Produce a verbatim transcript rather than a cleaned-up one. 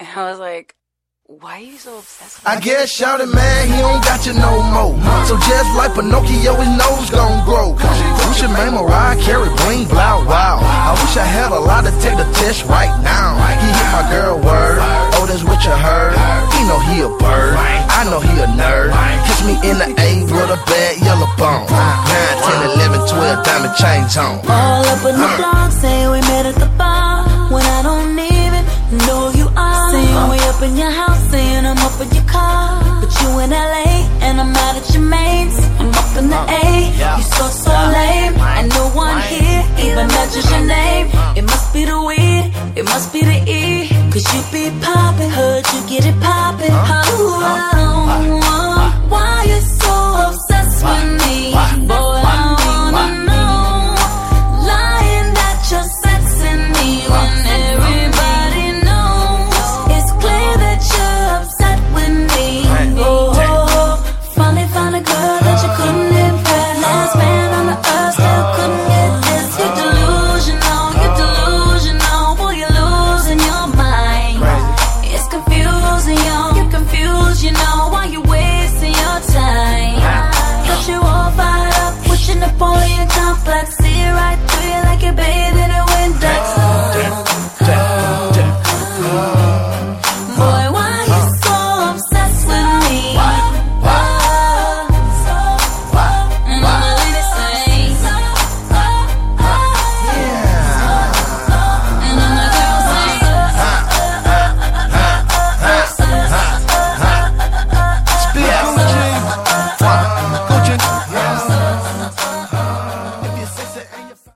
And I was like, why are you so obsessed with I guess shouted man, he don't got you no more. So just like Pinocchio, his nose gon' grow. You should name Mariah Carey, bling, blow, wow. I wish I had a lot to take the test right now. He hit my girl word, oh that's what you heard. He know he a bird, I know he a nerd. Kiss me in the A with a bad yellow bone. nine, ten, eleven, twelve, diamond chains on. All up in the blog, say we met at the bar. When I don't even know who you are. Saying we up in your house, saying I'm up in your car. But you in L A, and I'm out at your mains. I'm up in the A, you so, so lame. And no one here even mentions your name. It must be the weed, it must be the E. Cause you be poppin', heard you get it poppin'. Oh, oh, oh, oh. Why you